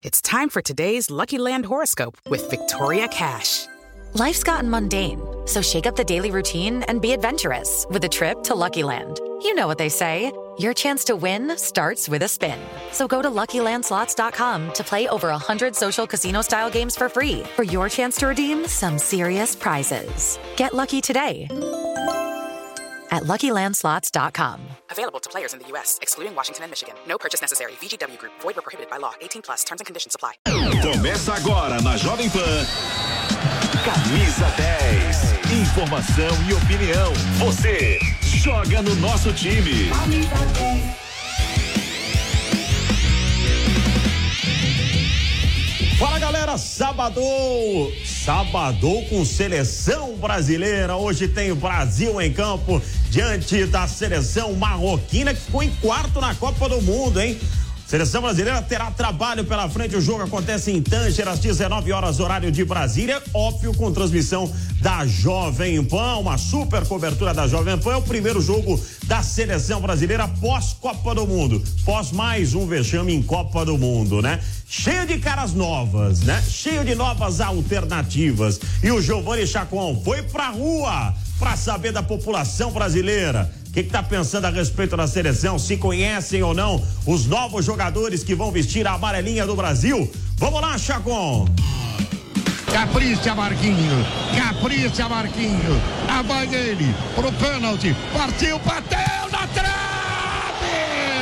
It's time for today's Lucky Land horoscope with Victoria Cash. Life's gotten mundane, so shake up the daily routine and be adventurous with a trip to Lucky Land. You know what they say, your chance to win starts with a spin. So go to LuckyLandSlots.com to play over 100 social casino-style games for free for your chance to redeem some serious prizes. Get lucky today at LuckyLandSlots.com. Available to players in the U.S., excluding Washington and Michigan. No purchase necessary. VGW Group. Void or prohibited by law. 18+. Terms and conditions apply. Começa agora na Jovem Pan. Camisa 10. Informação e opinião. Você joga no nosso time. Fala, galera, sabadou com seleção brasileira. Hoje tem o Brasil em campo diante da seleção marroquina, que ficou em quarto na Copa do Mundo, hein? Seleção brasileira terá trabalho pela frente. O jogo acontece em Tanger às 19 horas, horário de Brasília, óbvio, com transmissão da Jovem Pan, uma super cobertura da Jovem Pan. É o primeiro jogo da seleção brasileira pós Copa do Mundo, pós mais um vexame em Copa do Mundo, né? Cheio de caras novas, né? Cheio de novas alternativas. E o Giovanni Chacon foi pra rua pra saber da população brasileira. O que tá pensando a respeito da seleção? Se conhecem ou não os novos jogadores que vão vestir a amarelinha do Brasil? Vamos lá, Chacon! Capricha Marquinho, a bola dele pro pênalti, partiu, bateu na trave!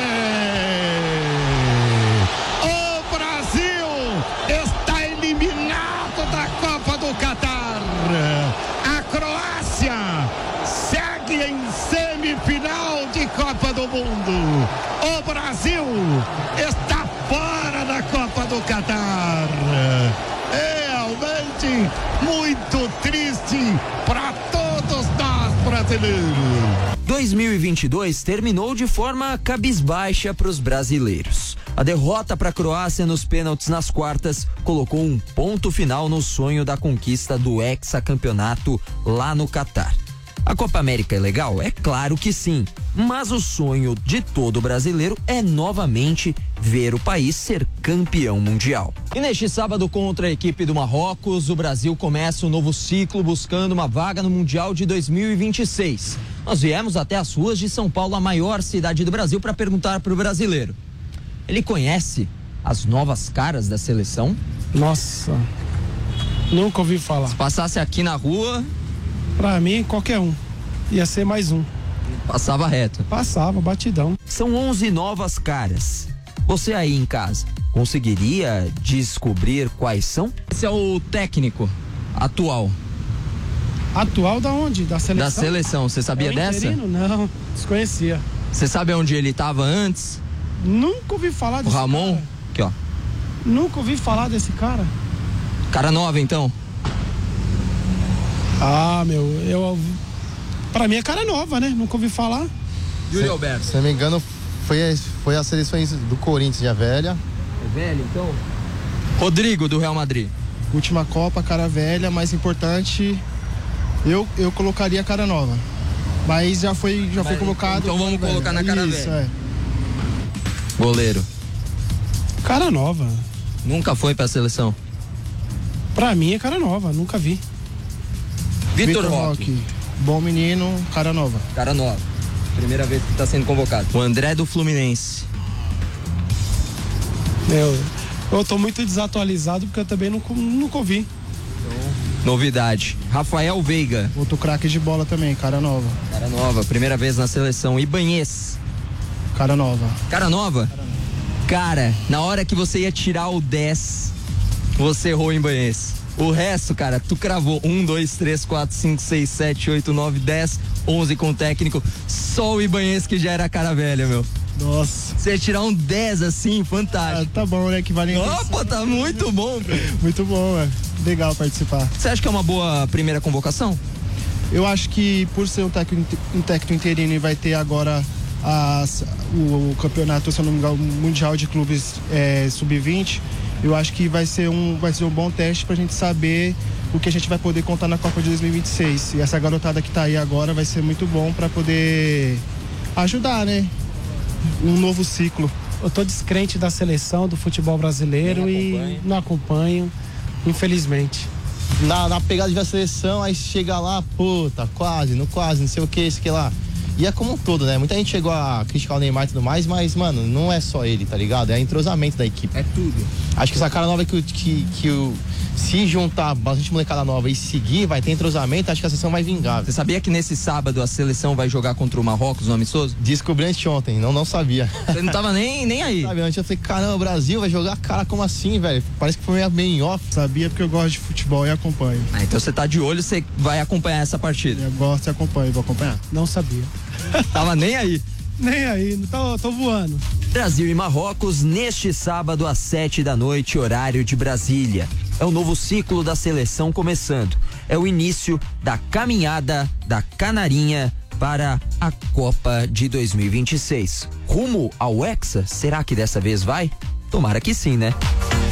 O Brasil está eliminado da Copa do Catar. A Croácia segue em semifinal de Copa do Mundo. O Brasil está fora da Copa do Catar. Realmente muito triste para todos nós brasileiros. 2022 terminou de forma cabisbaixa para os brasileiros. A derrota para a Croácia nos pênaltis nas quartas colocou um ponto final no sonho da conquista do hexacampeonato lá no Catar. A Copa América é legal? É claro que sim, mas o sonho de todo brasileiro é novamente ver o país ser campeão mundial. E neste sábado, contra a equipe do Marrocos, o Brasil começa um novo ciclo buscando uma vaga no Mundial de 2026. Nós viemos até as ruas de São Paulo, a maior cidade do Brasil, para perguntar para o brasileiro: ele conhece as novas caras da seleção? Nossa, nunca ouvi falar. Se passasse aqui na rua... Pra mim, qualquer um. Ia ser mais um. Passava reto. Passava, batidão. São 11 novas caras. Você aí em casa, conseguiria descobrir quais são? Esse é o técnico atual. Atual da onde? Da seleção? Da seleção. Você sabia dessa? Não, desconhecia. Você sabe onde ele estava antes? Nunca ouvi falar desse cara. O Ramon? Cara. Aqui, ó. Nunca ouvi falar desse cara. Cara nova, então? Ah, pra mim é cara nova, né? Nunca ouvi falar. Júlio Alberto. Se não me engano, foi as seleções do Corinthians, já velha. É velho, então? Rodrigo, do Real Madrid. Última Copa, cara velha, mais importante, eu colocaria cara nova. Mas já foi colocado. Então vamos colocar na cara velha. É. Goleiro. Cara nova. Nunca foi pra seleção? Pra mim é cara nova, nunca vi. Vitor Roque. Bom menino, cara nova. Cara nova. Primeira vez que tá sendo convocado. O André do Fluminense. Eu tô muito desatualizado porque eu também nunca ouvi. Novidade. Rafael Veiga. Outro craque de bola também, cara nova. Cara nova, primeira vez na seleção. Ibanez. Cara nova. Cara nova? Cara, na hora que você ia tirar o 10, você errou em Ibanez. O resto, cara, tu cravou 1, 2, 3, 4, 5, 6, 7, 8, 9, 10, 11 com o técnico. Só o Ibanez que já era cara velha, meu. Nossa. Você ia tirar um 10 assim, fantástico. Tá bom, né? Que vale. Opa, tá muito bom, velho. Muito bom, velho. Legal participar. Você acha que é uma boa primeira convocação? Eu acho que por ser um técnico interino e vai ter agora o campeonato, se eu não me engano, mundial de clubes sub-20, eu acho que vai ser um bom teste pra gente saber o que a gente vai poder contar na Copa de 2026. E essa garotada que tá aí agora vai ser muito bom pra poder ajudar, né? Um novo ciclo. eu tô descrente da seleção, do futebol brasileiro e não acompanho, infelizmente. Na pegada de ver a seleção, aí chega lá, puta, quase, não sei o que, isso que lá. E é como um todo, né? Muita gente chegou a criticar o Neymar e tudo mais, mas, mano, não é só ele, tá ligado? É entrosamento da equipe. É tudo. Acho que essa cara nova se juntar bastante molecada nova e seguir, vai ter entrosamento, acho que a seleção vai vingar. Você sabia que nesse sábado a seleção vai jogar contra o Marrocos no amistoso? Descobri antes ontem, não sabia. Você não tava nem aí? Sabia, antes eu falei, caramba, o Brasil vai jogar, cara, como assim, velho? Parece que foi meio em off. Sabia porque eu gosto de futebol e acompanho. Então você tá de olho, você vai acompanhar essa partida. Eu gosto e acompanho, vou acompanhar. Não sabia. Tava nem aí. Nem aí, tô voando. Brasil e Marrocos neste sábado às 7h, horário de Brasília. É o novo ciclo da seleção começando. É o início da caminhada da Canarinha para a Copa de 2026. Rumo ao Hexa? Será que dessa vez vai? Tomara que sim, né?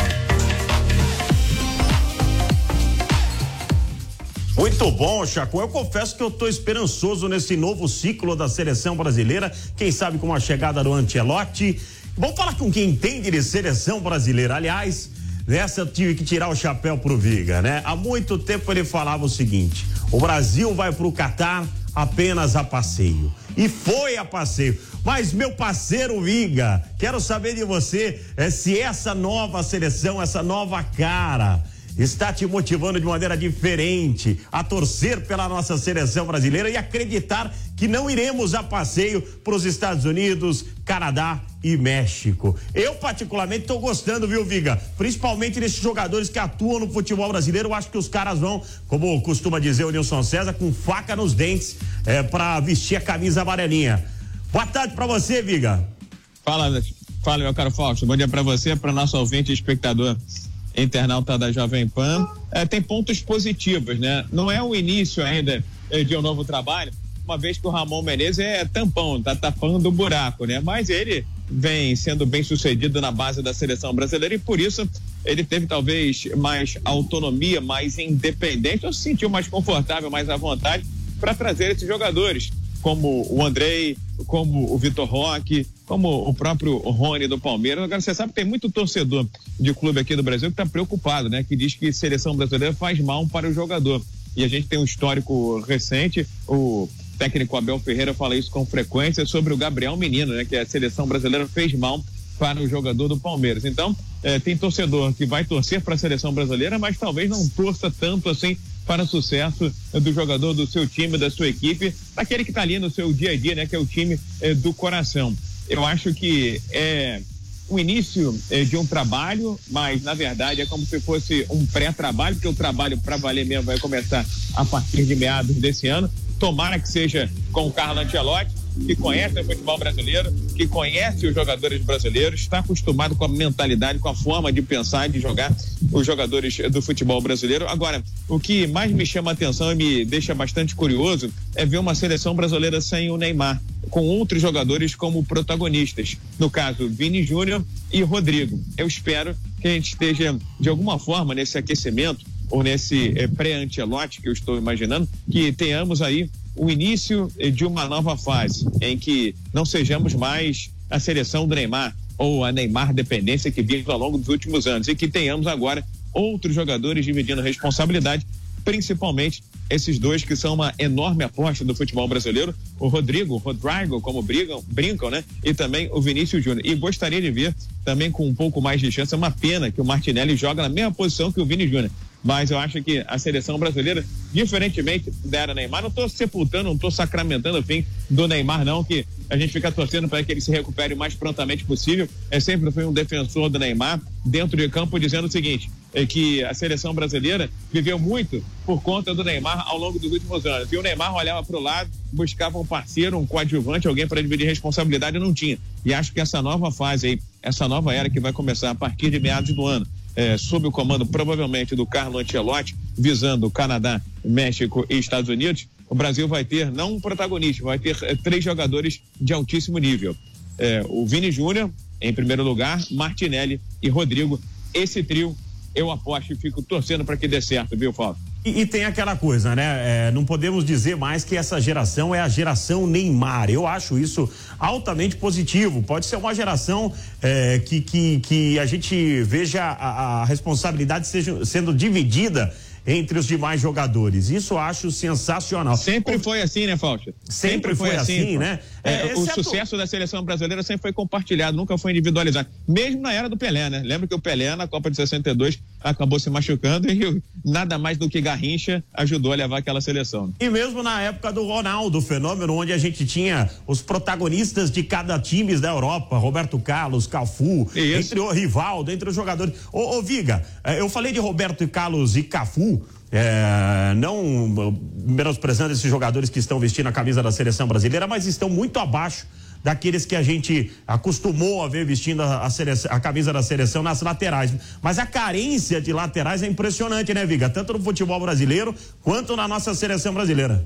Muito bom, Chaco. Eu confesso que eu tô esperançoso nesse novo ciclo da seleção brasileira. Quem sabe com a chegada do Ancelotti. Vamos falar com quem entende de seleção brasileira. Aliás, nessa eu tive que tirar o chapéu pro Viga, né? Há muito tempo ele falava o seguinte: o Brasil vai pro Catar apenas a passeio. E foi a passeio. Mas, meu parceiro Viga, quero saber de você se essa nova seleção, essa nova cara, está te motivando de maneira diferente a torcer pela nossa seleção brasileira e acreditar que não iremos a passeio para os Estados Unidos, Canadá e México. Eu particularmente estou gostando, viu, Viga? Principalmente desses jogadores que atuam no futebol brasileiro. Eu acho que os caras vão, como costuma dizer o Nilson César, com faca nos dentes para vestir a camisa amarelinha. Boa tarde para você, Viga. Fala, meu caro Fausto. Bom dia para você, para nosso ouvinte e espectador internauta da Jovem Pan. Tem pontos positivos, né? Não é o início ainda de um novo trabalho, uma vez que o Ramon Menezes é tampão, tá tapando o buraco, né? Mas ele vem sendo bem sucedido na base da seleção brasileira e por isso ele teve talvez mais autonomia, mais independente, ou se sentiu mais confortável, mais à vontade para trazer esses jogadores, como o Andrei, como o Vitor Roque, como o próprio Rony do Palmeiras. Agora, você sabe que tem muito torcedor de clube aqui do Brasil que está preocupado, né? Que diz que seleção brasileira faz mal para o jogador. E a gente tem um histórico recente, o técnico Abel Ferreira fala isso com frequência sobre o Gabriel Menino, né? Que a seleção brasileira fez mal para o jogador do Palmeiras. Então, tem torcedor que vai torcer para a seleção brasileira, mas talvez não torça tanto assim para o sucesso do jogador do seu time, da sua equipe, daquele que está ali no seu dia a dia, né? Que é o time do coração. Eu acho que é o início de um trabalho, mas na verdade é como se fosse um pré-trabalho, porque o trabalho para valer mesmo vai começar a partir de meados desse ano. Tomara que seja com o Carlo Ancelotti, que conhece o futebol brasileiro, que conhece os jogadores brasileiros, está acostumado com a mentalidade, com a forma de pensar e de jogar os jogadores do futebol brasileiro. Agora, o que mais me chama a atenção e me deixa bastante curioso é ver uma seleção brasileira sem o Neymar, com outros jogadores como protagonistas, no caso Vini Júnior e Rodrigo. Eu espero que a gente esteja de alguma forma nesse aquecimento ou nesse pré-Ancelotti que eu estou imaginando, que tenhamos aí o início de uma nova fase, em que não sejamos mais a seleção do Neymar ou a Neymar dependência que vimos ao longo dos últimos anos, e que tenhamos agora outros jogadores dividindo a responsabilidade, principalmente esses dois que são uma enorme aposta do futebol brasileiro, o Rodrigo, como brincam, né? E também o Vinícius Júnior. E gostaria de ver também com um pouco mais de chance, é uma pena que o Martinelli joga na mesma posição que o Vini Júnior. Mas eu acho que a seleção brasileira, diferentemente da era Neymar, não estou sepultando, não estou sacramentando o fim do Neymar, não, que a gente fica torcendo para que ele se recupere o mais prontamente possível. Sempre fui um defensor do Neymar dentro de campo, dizendo o seguinte, que a seleção brasileira viveu muito por conta do Neymar ao longo dos últimos anos. E o Neymar olhava para o lado, buscava um parceiro, um coadjuvante, alguém para dividir responsabilidade, e não tinha. E acho que essa nova fase aí, essa nova era que vai começar a partir de meados do ano, sob o comando provavelmente do Carlo Ancelotti, visando Canadá, México e Estados Unidos, o Brasil vai ter não um protagonista, vai ter 3 jogadores de altíssimo nível. O Vini Júnior, em primeiro lugar, Martinelli e Rodrigo. Esse trio, eu aposto e fico torcendo para que dê certo, viu, Fausto? E tem aquela coisa, né? Não podemos dizer mais que essa geração é a geração Neymar. Eu acho isso altamente positivo. Pode ser uma geração que a gente veja a responsabilidade sendo dividida entre os demais jogadores. Isso eu acho sensacional. Sempre foi assim, né, Fausto? Sempre foi assim, né? O sucesso da seleção brasileira sempre foi compartilhado, nunca foi individualizado. Mesmo na era do Pelé, né? Lembra que o Pelé, na Copa de 62, acabou se machucando e nada mais do que Garrincha ajudou a levar aquela seleção. E mesmo na época do Ronaldo, fenômeno onde a gente tinha os protagonistas de cada time da Europa, Roberto Carlos, Cafu, entre o Rivaldo, entre os jogadores. Ô Viga, eu falei de Roberto Carlos e Cafu, não menosprezando esses jogadores que estão vestindo a camisa da seleção brasileira, mas estão muito abaixo daqueles que a gente acostumou a ver vestindo a camisa da seleção nas laterais. Mas a carência de laterais é impressionante, né, Viga? Tanto no futebol brasileiro quanto na nossa seleção brasileira.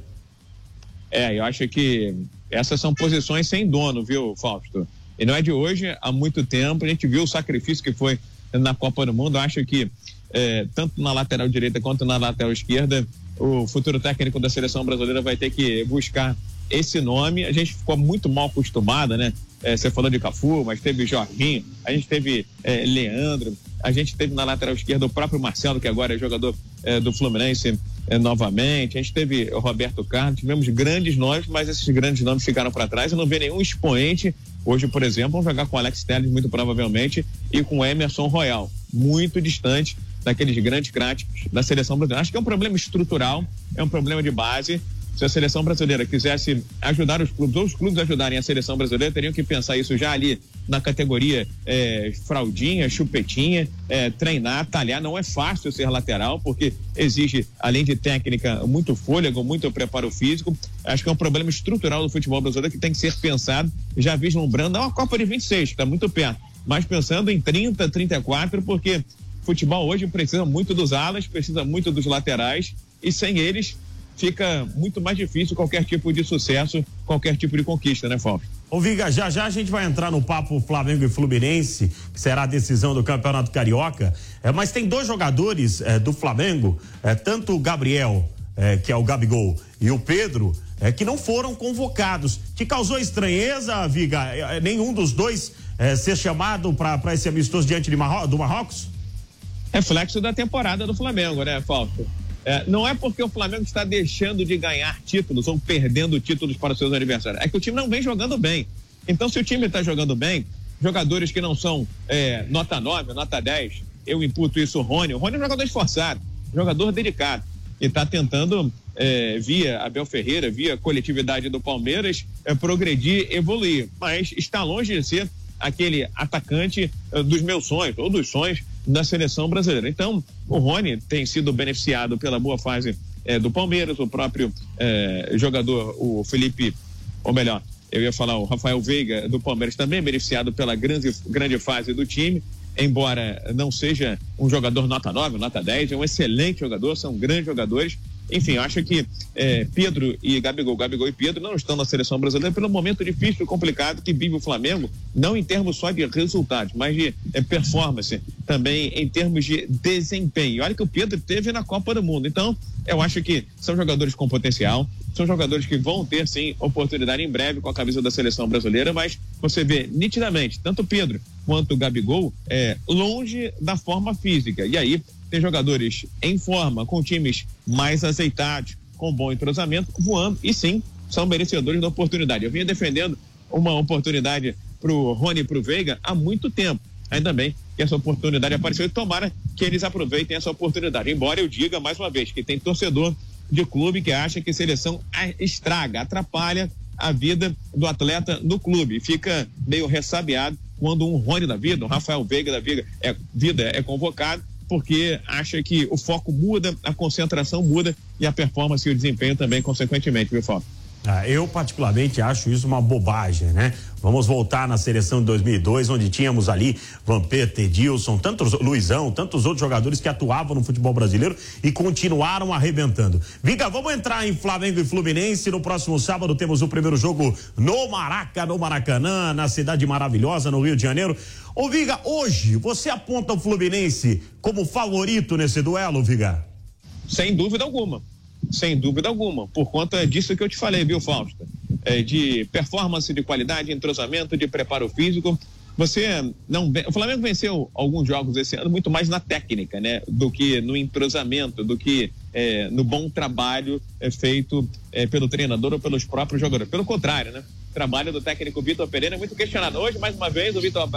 Eu acho que essas são posições sem dono, viu, Fausto? E não é de hoje, há muito tempo. A gente viu o sacrifício que foi na Copa do Mundo. Eu acho que tanto na lateral direita quanto na lateral esquerda, o futuro técnico da seleção brasileira vai ter que buscar esse nome. A gente ficou muito mal acostumada, né? Você falou de Cafu, mas teve Jorginho, a gente teve Leandro, a gente teve na lateral esquerda o próprio Marcelo, que agora é jogador do Fluminense novamente, a gente teve o Roberto Carlos, tivemos grandes nomes, mas esses grandes nomes ficaram para trás. Eu não vejo nenhum expoente hoje, por exemplo, vão jogar com Alex Telles muito provavelmente e com Emerson Royal, muito distante daqueles grandes craques da seleção brasileira. Acho que é um problema estrutural, é um problema de base. Se a seleção brasileira quisesse ajudar os clubes, ou os clubes ajudarem a seleção brasileira, teriam que pensar isso já ali na categoria fraldinha, chupetinha, treinar, talhar. Não é fácil ser lateral, porque exige, além de técnica, muito fôlego, muito preparo físico. Acho que é um problema estrutural do futebol brasileiro que tem que ser pensado, já vislumbrando a Copa de 26, que está muito perto, mas pensando em 30, 34, porque futebol hoje precisa muito dos alas, precisa muito dos laterais, e sem eles fica muito mais difícil qualquer tipo de sucesso, qualquer tipo de conquista, né, Fausto? Ô Viga, já a gente vai entrar no papo Flamengo e Fluminense, que será a decisão do Campeonato Carioca, mas tem dois jogadores do Flamengo, tanto o Gabriel, que é o Gabigol, e o Pedro, que não foram convocados. Te causou estranheza, Viga, nenhum dos dois ser chamado para esse amistoso diante do Marrocos? Reflexo da temporada do Flamengo, né, Fausto? Não é porque o Flamengo está deixando de ganhar títulos ou perdendo títulos para os seus adversários. É que o time não vem jogando bem. Então, se o time está jogando bem, jogadores que não são nota 9, nota 10, eu imputo isso ao Rony. O Rony é um jogador esforçado, jogador dedicado. E está tentando, via Abel Ferreira, via coletividade do Palmeiras, progredir, evoluir. Mas está longe de ser aquele atacante dos meus sonhos, ou dos sonhos da seleção brasileira. Então, o Rony tem sido beneficiado pela boa fase do Palmeiras, o próprio jogador, o Felipe, ou melhor, eu ia falar o Rafael Veiga do Palmeiras, também beneficiado pela grande fase do time, embora não seja um jogador nota 9, nota 10, é um excelente jogador, são grandes jogadores. Enfim, eu acho que Pedro e Gabigol e Pedro não estão na seleção brasileira pelo momento difícil e complicado que vive o Flamengo, não em termos só de resultados, mas de performance, também em termos de desempenho. E olha que o Pedro teve na Copa do Mundo. Então, eu acho que são jogadores com potencial, são jogadores que vão ter, sim, oportunidade em breve com a camisa da seleção brasileira, mas você vê nitidamente, tanto o Pedro quanto o Gabigol longe da forma física. E aí, tem jogadores em forma, com times mais azeitados, com bom entrosamento, voando, e sim, são merecedores da oportunidade. Eu vinha defendendo uma oportunidade pro Rony e pro Veiga há muito tempo. Ainda bem que essa oportunidade apareceu e tomara que eles aproveitem essa oportunidade. Embora eu diga, mais uma vez, que tem torcedor de clube que acha que seleção estraga, atrapalha a vida do atleta no clube. Fica meio ressabiado quando um Rony da vida, um Rafael Veiga da vida é convocado, porque acha que o foco muda, a concentração muda e a performance e o desempenho também, consequentemente, viu, Fábio? Eu particularmente acho isso uma bobagem, né? Vamos voltar na seleção de 2002, onde tínhamos ali Vampeta, Edilson, Luizão, tantos outros jogadores que atuavam no futebol brasileiro e continuaram arrebentando. Viga, vamos entrar em Flamengo e Fluminense. No próximo sábado temos o primeiro jogo no Maracanã, na cidade maravilhosa, no Rio de Janeiro. Ô Viga, hoje você aponta o Fluminense como favorito nesse duelo, Viga? Sem dúvida alguma. Sem dúvida alguma. Por conta disso que eu te falei, viu, Fausto? De performance, de qualidade, entrosamento, de preparo físico. O Flamengo venceu alguns jogos esse ano muito mais na técnica, né? Do que no entrosamento, do que no bom trabalho feito pelo treinador ou pelos próprios jogadores. Pelo contrário, né? O trabalho do técnico Vitor Pereira é muito questionado. Hoje, mais uma vez,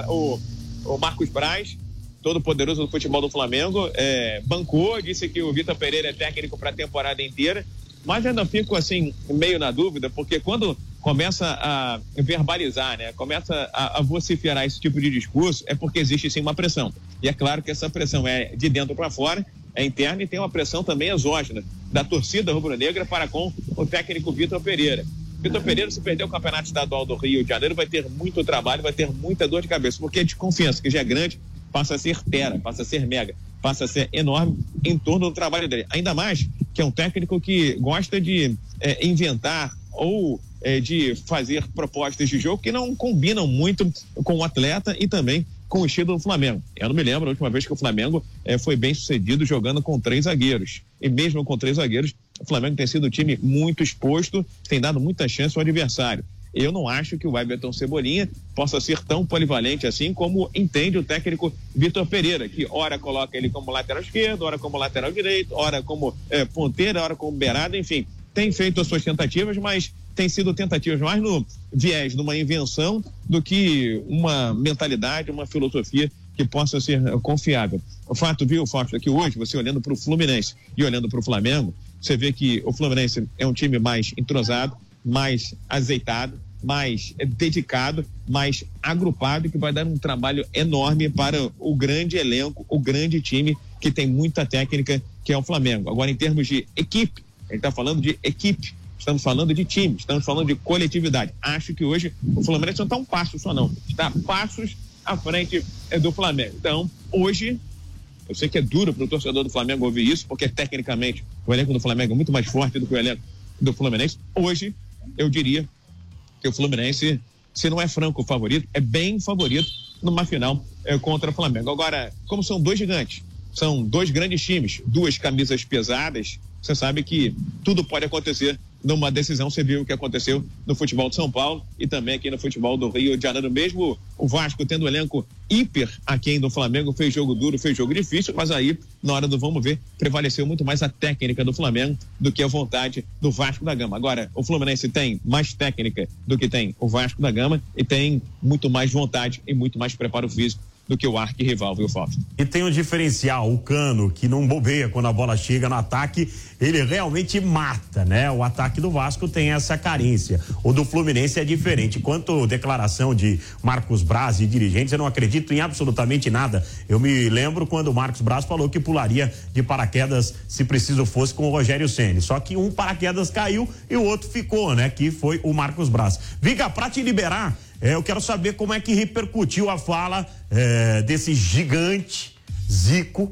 o Marcos Braz, todo poderoso do futebol do Flamengo, bancou, disse que o Vitor Pereira é técnico para a temporada inteira, mas ainda fico assim, meio na dúvida, porque quando começa a verbalizar, né, começa a vociferar esse tipo de discurso, é porque existe sim uma pressão. E é claro que essa pressão é de dentro para fora, é interna, e tem uma pressão também exógena da torcida rubro-negra para com o técnico Vitor Pereira. Vitor Pereira, se perder o Campeonato Estadual do Rio de Janeiro, vai ter muito trabalho, vai ter muita dor de cabeça, porque a desconfiança, que já é grande, passa a ser tera, passa a ser mega, passa a ser enorme em torno do trabalho dele. Ainda mais que é um técnico que gosta de inventar ou de fazer propostas de jogo que não combinam muito com o atleta e também com o estilo do Flamengo. Eu não me lembro a última vez que o Flamengo foi bem sucedido jogando com 3 zagueiros. E mesmo com 3 zagueiros, o Flamengo tem sido um time muito exposto, tem dado muita chance ao adversário. Eu não acho que o Everton Cebolinha possa ser tão polivalente assim como entende o técnico Vitor Pereira, que ora coloca ele como lateral esquerdo, ora como lateral direito, ora como ponteira, ora como beirada, enfim. Tem feito as suas tentativas, mas tem sido tentativas mais no viés de uma invenção do que uma mentalidade, uma filosofia que possa ser confiável. O fato, viu, Fausto, é que hoje, você olhando para o Fluminense e olhando para o Flamengo, você vê que o Fluminense é um time mais entrosado, mais azeitado, mais dedicado, mais agrupado, e que vai dar um trabalho enorme para o grande elenco, o grande time que tem muita técnica, que é o Flamengo. Agora, em termos de equipe, a gente está falando de equipe, estamos falando de time, estamos falando de coletividade. Acho que hoje o Fluminense não está um passo só, não. Está passos à frente do Flamengo. Então, hoje, eu sei que é duro para o torcedor do Flamengo ouvir isso, porque tecnicamente o elenco do Flamengo é muito mais forte do que o elenco do Fluminense. Hoje, eu diria que o Fluminense, se não é franco favorito, é bem favorito numa final contra o Flamengo. Agora, como são 2 gigantes, são 2 grandes times, 2 camisas pesadas, você sabe que tudo pode acontecer numa decisão. Você viu o que aconteceu no futebol de São Paulo e também aqui no futebol do Rio de Janeiro. Mesmo o Vasco tendo um elenco hiper aquém do Flamengo, fez jogo duro, fez jogo difícil, mas aí, na hora do vamos ver, prevaleceu muito mais a técnica do Flamengo do que a vontade do Vasco da Gama. Agora, o Fluminense tem mais técnica do que tem o Vasco da Gama e tem muito mais vontade e muito mais preparo físico do que o arquirrival, viu, Fausto? E tem um diferencial, o Cano, que não bobeia quando a bola chega no ataque, ele realmente mata, né? O ataque do Vasco tem essa carência. O do Fluminense é diferente. Quanto à declaração de Marcos Braz e dirigentes, eu não acredito em absolutamente nada. Eu me lembro quando o Marcos Braz falou que pularia de paraquedas, se preciso fosse, com o Rogério Ceni. Só que um paraquedas caiu e o outro ficou, né? Que foi o Marcos Braz. Viga, pra te liberar, eu quero saber como é que repercutiu a fala desse gigante Zico,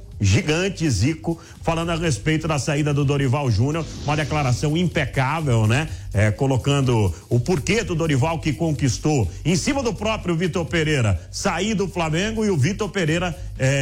falando a respeito da saída do Dorival Júnior, uma declaração impecável, né? Colocando o porquê do Dorival, que conquistou em cima do próprio Vitor Pereira sair do Flamengo e o Vitor Pereira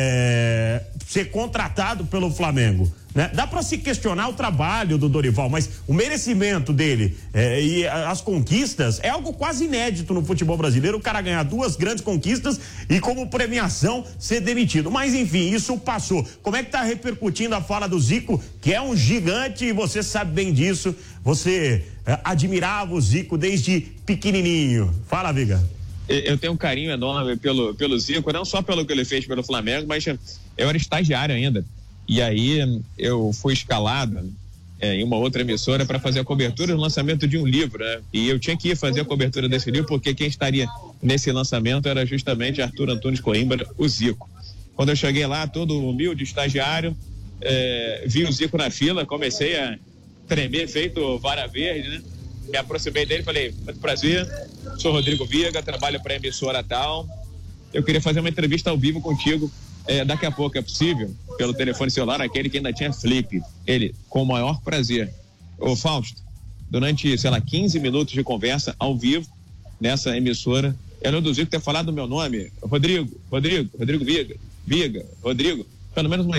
ser contratado pelo Flamengo, né? Dá para se questionar o trabalho do Dorival, mas o merecimento dele e as conquistas é algo quase inédito no futebol brasileiro. O cara ganhar 2 grandes conquistas e como premiação ser demitido, mas enfim, isso passou. Como é que tá repercutindo a fala do Zico, que é um gigante e você sabe bem disso? Você admirava o Zico desde pequenininho. Fala, Viga. Eu tenho um carinho enorme pelo Zico, não só pelo que ele fez pelo Flamengo, mas eu era estagiário ainda. E aí eu fui escalado em uma outra emissora para fazer a cobertura do lançamento de um livro, né? E eu tinha que ir fazer a cobertura desse livro, porque quem estaria nesse lançamento era justamente Arthur Antunes Coimbra, o Zico. Quando eu cheguei lá, todo humilde, estagiário, vi o Zico na fila, comecei a tremer, feito vara verde, né? Me aproximei dele e falei: muito prazer, sou Rodrigo Viga, trabalho para a emissora tal, eu queria fazer uma entrevista ao vivo contigo. Daqui a pouco é possível, pelo telefone celular, aquele que ainda tinha flip. Ele, com o maior prazer. Ô Fausto, durante, 15 minutos de conversa ao vivo nessa emissora, eu não duvido ter falado o meu nome, Rodrigo Viga, Rodrigo, pelo menos umas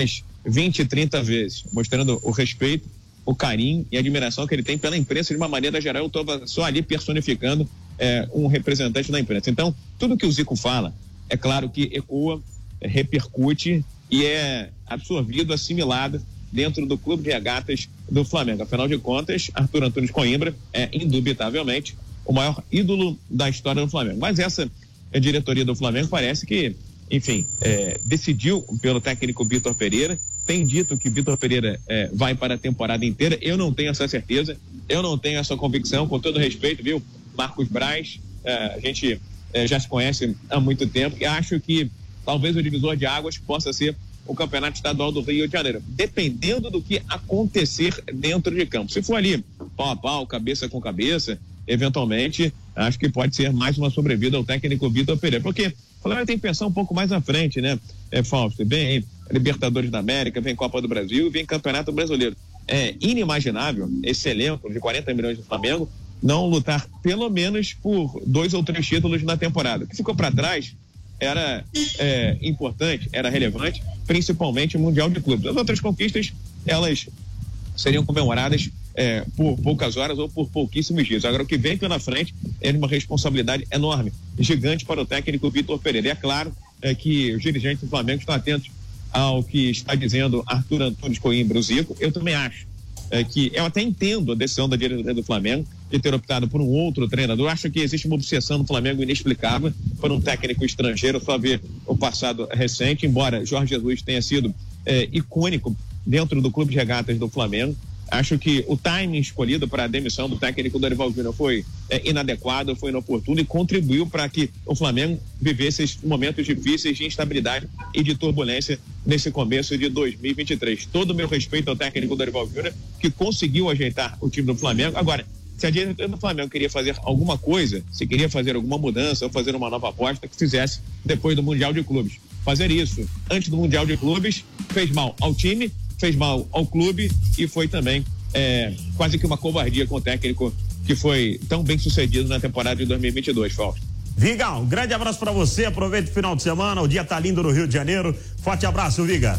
20, 30 vezes, mostrando o respeito, o carinho e a admiração que ele tem pela imprensa de uma maneira geral. Eu estou só ali personificando um representante da imprensa. Então, tudo que o Zico fala, é claro que ecoa, repercute e é absorvido, assimilado dentro do Clube de Regatas do Flamengo. Afinal de contas, Arthur Antunes Coimbra é indubitavelmente o maior ídolo da história do Flamengo. Mas essa diretoria do Flamengo parece que, enfim, decidiu pelo técnico Vitor Pereira. Tem dito que Vitor Pereira vai para a temporada inteira. Eu não tenho essa certeza, eu não tenho essa convicção, com todo respeito, viu? Marcos Braz, a gente já se conhece há muito tempo e acho que talvez o divisor de águas possa ser o Campeonato Estadual do Rio de Janeiro, dependendo do que acontecer dentro de campo. Se for ali pau a pau, cabeça com cabeça, eventualmente, acho que pode ser mais uma sobrevida ao técnico Vitor Pereira, porque o Flamengo tem que pensar um pouco mais à frente, né, Fausto? Vem Libertadores da América, vem Copa do Brasil, vem Campeonato Brasileiro. É inimaginável esse elenco de 40 milhões do Flamengo não lutar pelo menos por 2 ou 3 títulos na temporada. O que ficou para trás era importante, era relevante, principalmente o Mundial de Clubes. As outras conquistas, elas seriam comemoradas por poucas horas ou por pouquíssimos dias. Agora, o que vem pela frente é uma responsabilidade enorme, gigante para o técnico Vitor Pereira. É claro que os dirigentes do Flamengo estão atentos ao que está dizendo Arthur Antunes Coimbra, o Zico. Eu também acho que eu até entendo a decisão da diretoria do Flamengo de ter optado por um outro treinador. Acho que existe uma obsessão no Flamengo inexplicável por um técnico estrangeiro, só ver o passado recente, embora Jorge Jesus tenha sido icônico dentro do Clube de Regatas do Flamengo. Acho que o timing escolhido para a demissão do técnico Dorival Júnior foi inadequado, foi inoportuno e contribuiu para que o Flamengo vivesse esses momentos difíceis de instabilidade e de turbulência nesse começo de 2023. Todo o meu respeito ao técnico Dorival Júnior, que conseguiu ajeitar o time do Flamengo. Agora, se a diretoria do Flamengo queria fazer alguma coisa, se queria fazer alguma mudança ou fazer uma nova aposta, que fizesse depois do Mundial de Clubes. Fazer isso antes do Mundial de Clubes fez mal ao time, fez mal ao clube e foi também quase que uma covardia com o técnico que foi tão bem sucedido na temporada de 2022, Fausto. Viga, um grande abraço pra você, aproveite o final de semana, o dia tá lindo no Rio de Janeiro. Forte abraço, Viga.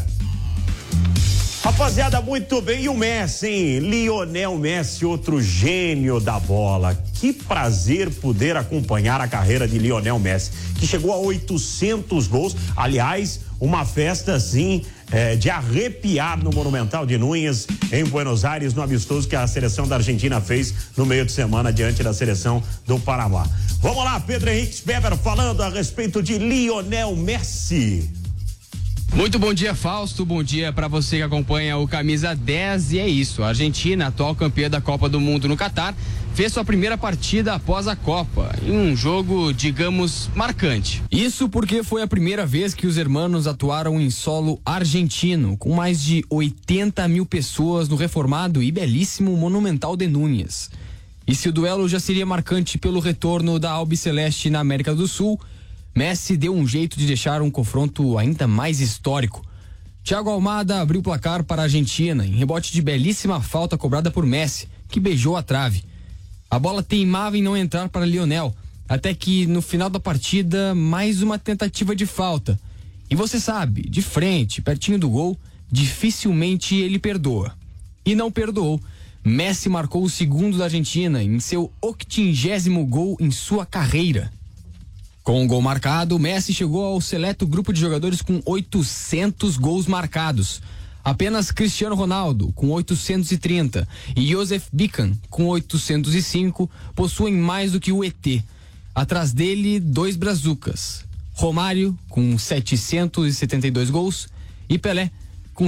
Rapaziada, muito bem, e o Messi, hein? Lionel Messi, outro gênio da bola. Que prazer poder acompanhar a carreira de Lionel Messi, que chegou a 800 gols. Aliás, uma festa assim de arrepiar no Monumental de Núñez, em Buenos Aires, no amistoso que a seleção da Argentina fez no meio de semana diante da seleção do Paraguai. Vamos lá, Pedro Henrique Weber falando a respeito de Lionel Messi. Muito bom dia, Fausto, bom dia para você que acompanha o Camisa 10, e é isso, a Argentina, atual campeã da Copa do Mundo no Catar, fez sua primeira partida após a Copa, em um jogo, digamos, marcante. Isso porque foi a primeira vez que os hermanos atuaram em solo argentino, com mais de 80 mil pessoas no reformado e belíssimo Monumental de Núñez. E se o duelo já seria marcante pelo retorno da Albiceleste na América do Sul, Messi deu um jeito de deixar um confronto ainda mais histórico. Thiago Almada abriu o placar para a Argentina, em rebote de belíssima falta cobrada por Messi, que beijou a trave. A bola teimava em não entrar para Lionel, até que no final da partida, mais uma tentativa de falta. E você sabe, de frente, pertinho do gol, dificilmente ele perdoa. E não perdoou. Messi marcou o segundo da Argentina em seu 80º gol em sua carreira. Com o gol marcado, Messi chegou ao seleto grupo de jogadores com 800 gols marcados. Apenas Cristiano Ronaldo, com 830, e Josef Bican, com 805, possuem mais do que o ET. Atrás dele, 2 brazucas. Romário, com 772 gols, e Pelé, com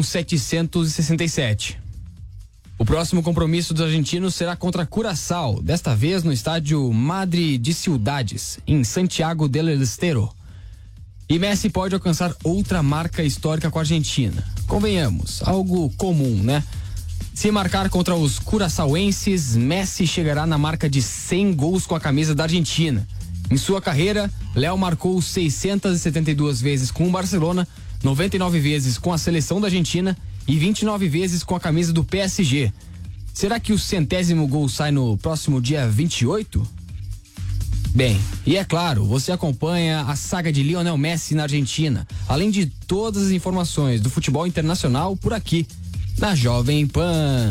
767. O próximo compromisso dos argentinos será contra Curaçao, desta vez no estádio Madre de Ciudades, em Santiago del Estero. E Messi pode alcançar outra marca histórica com a Argentina. Convenhamos, algo comum, né? Se marcar contra os curaçaoenses, Messi chegará na marca de 100 gols com a camisa da Argentina. Em sua carreira, Léo marcou 672 vezes com o Barcelona, 99 vezes com a seleção da Argentina e 29 vezes com a camisa do PSG. Será que o 100º gol sai no próximo dia 28? Bem, e é claro, você acompanha a saga de Lionel Messi na Argentina, além de todas as informações do futebol internacional por aqui, na Jovem Pan.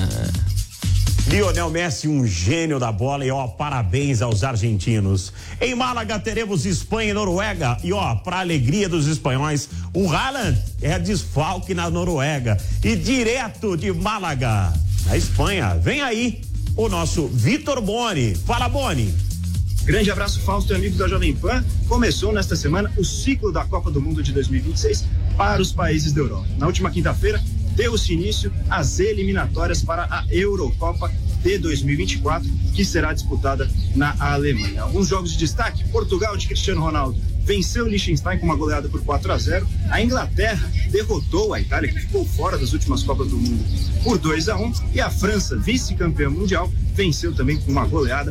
Lionel Messi, um gênio da bola, e parabéns aos argentinos. Em Málaga teremos Espanha e Noruega, e pra alegria dos espanhóis, o Haaland é desfalque na Noruega. E direto de Málaga, na Espanha, vem aí o nosso Vitor Boni. Fala, Boni. Grande abraço, Fausto e amigos da Jovem Pan. Começou nesta semana o ciclo da Copa do Mundo de 2026 para os países da Europa. Na última quinta-feira, deu-se início às eliminatórias para a Eurocopa de 2024, que será disputada na Alemanha. Alguns jogos de destaque: Portugal de Cristiano Ronaldo venceu Liechtenstein com uma goleada por 4-0. A Inglaterra derrotou a Itália, que ficou fora das últimas Copas do Mundo, por 2-1. E a França, vice-campeã mundial, venceu também com uma goleada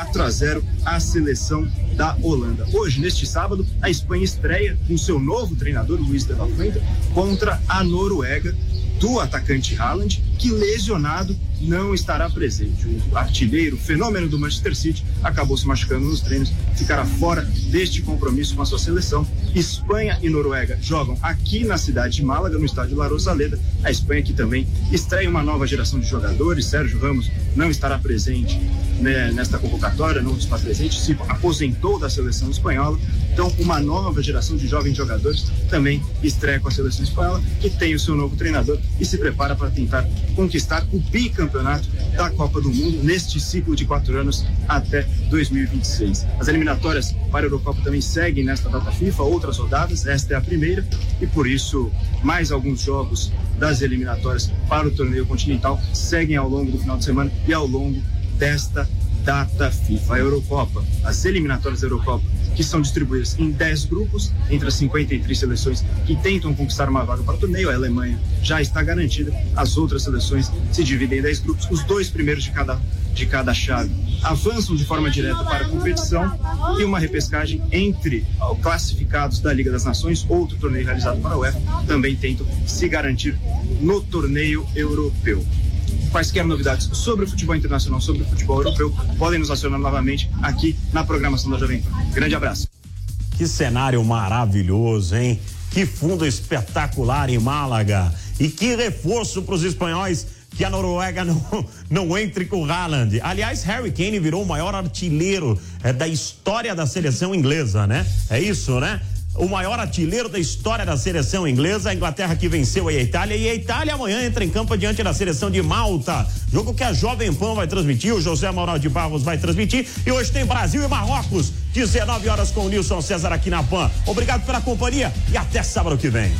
4-0 a seleção da Holanda. Hoje, neste sábado, a Espanha estreia com seu novo treinador, Luis de la Fuente, contra a Noruega, do atacante Haaland, que lesionado não estará presente. O artilheiro, fenômeno do Manchester City, acabou se machucando nos treinos, ficará fora deste compromisso com a sua seleção. Espanha e Noruega jogam aqui na cidade de Málaga, no estádio La Rosaleda. A Espanha que também estreia uma nova geração de jogadores. Sérgio Ramos não estará presente, né, nesta convocatória, não está presente, se aposentou da seleção espanhola. Então, uma nova geração de jovens jogadores também estreia com a seleção espanhola, que tem o seu novo treinador e se prepara para tentar conquistar o bicampeonato da Copa do Mundo neste ciclo de 4 anos até 2026. As eliminatórias para a Eurocopa também seguem nesta data FIFA, outras rodadas, esta é a primeira, e por isso mais alguns jogos das eliminatórias para o torneio continental seguem ao longo do final de semana e ao longo desta data FIFA. A Eurocopa, as eliminatórias da Eurocopa, que são distribuídas em 10 grupos, entre as 53 seleções que tentam conquistar uma vaga para o torneio. A Alemanha já está garantida, as outras seleções se dividem em 10 grupos, os 2 primeiros de cada chave avançam de forma direta para a competição, e uma repescagem entre classificados da Liga das Nações, outro torneio realizado para a UEFA, também tentam se garantir no torneio europeu. Quaisquer novidades sobre o futebol internacional, sobre o futebol europeu, podem nos acionar novamente aqui na programação da Jovem Pan. Grande abraço. Que cenário maravilhoso, hein? Que fundo espetacular em Málaga. E que reforço para os espanhóis, que a Noruega não entre com o Haaland. Aliás, Harry Kane virou o maior artilheiro da história da seleção inglesa, né? É isso, né? O maior artilheiro da história da seleção inglesa. A Inglaterra que venceu a Itália, e a Itália amanhã entra em campo diante da seleção de Malta, jogo que a Jovem Pan vai transmitir, o José Manuel de Barros vai transmitir, e hoje tem Brasil e Marrocos, 19 horas com o Nilson César aqui na Pan. Obrigado pela companhia e até sábado que vem.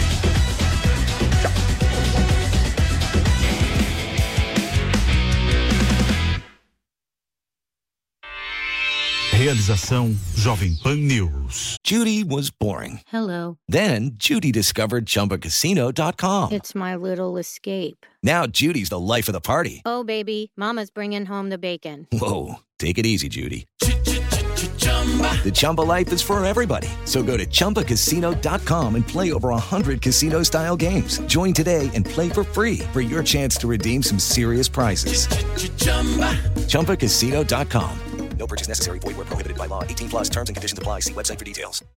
Realização Jovem Pan News. Judy was boring. Hello. Then Judy discovered ChumbaCasino.com. It's my little escape. Now Judy's the life of the party. Oh, baby, mama's bringing home the bacon. Whoa, take it easy, Judy. The Chumba life is for everybody. So go to ChumbaCasino.com and play over 100 casino-style games. Join today and play for free for your chance to redeem some serious prizes. ChumbaCasino.com. No purchase necessary. Void where prohibited by law. 18+ terms and conditions apply. See website for details.